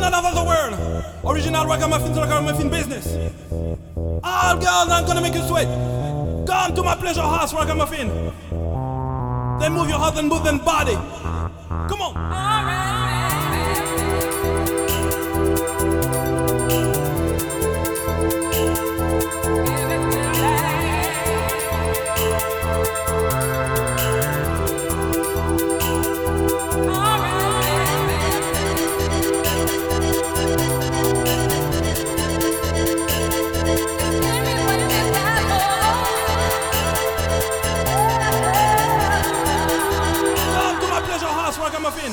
not of the world. Original ragamuffin to ragamuffin business. All girls, I'm gonna make you sweat. Come to my pleasure house, ragamuffin. Then move your heart and move them body. Come on. Ragamuffin.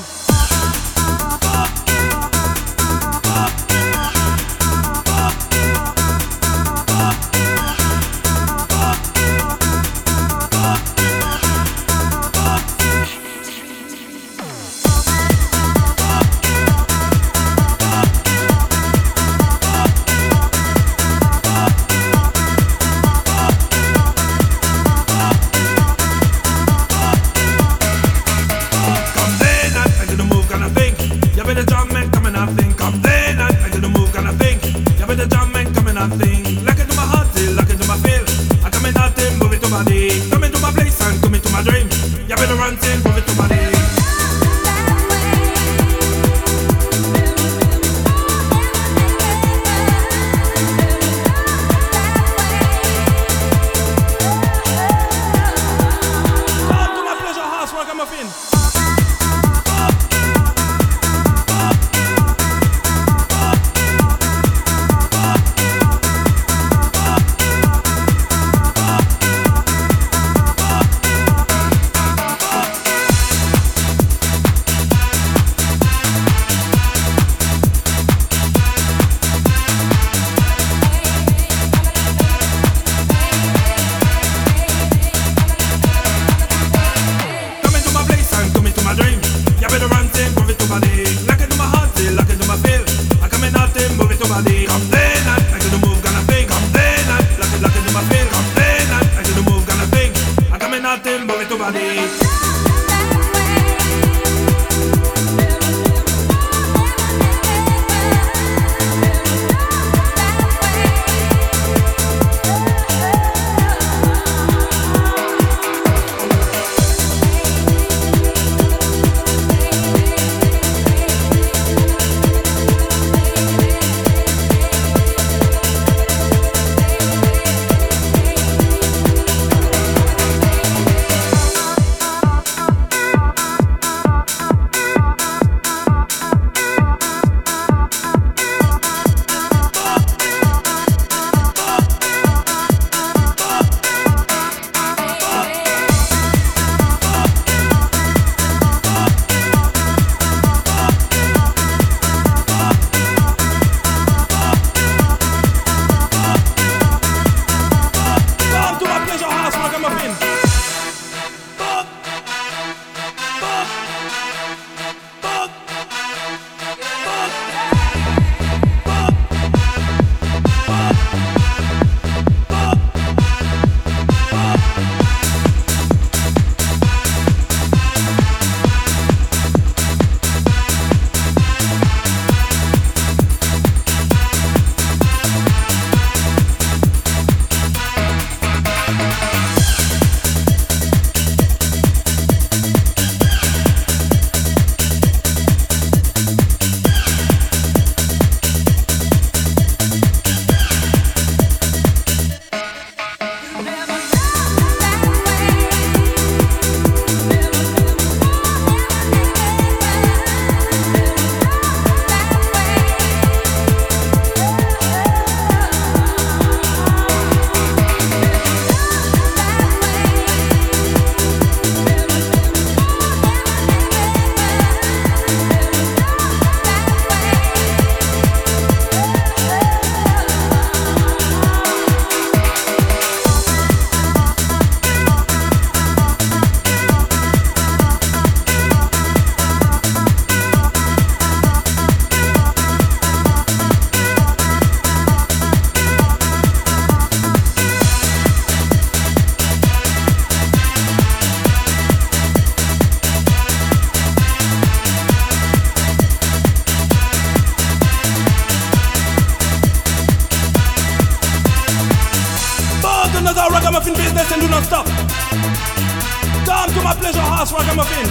another ragamuffin business and do not stop. Come to my pleasure house, ragamuffin.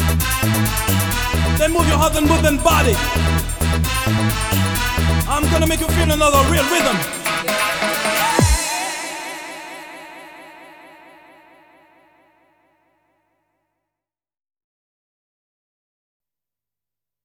Then move your heart and move then body. I'm gonna make you feel another real rhythm.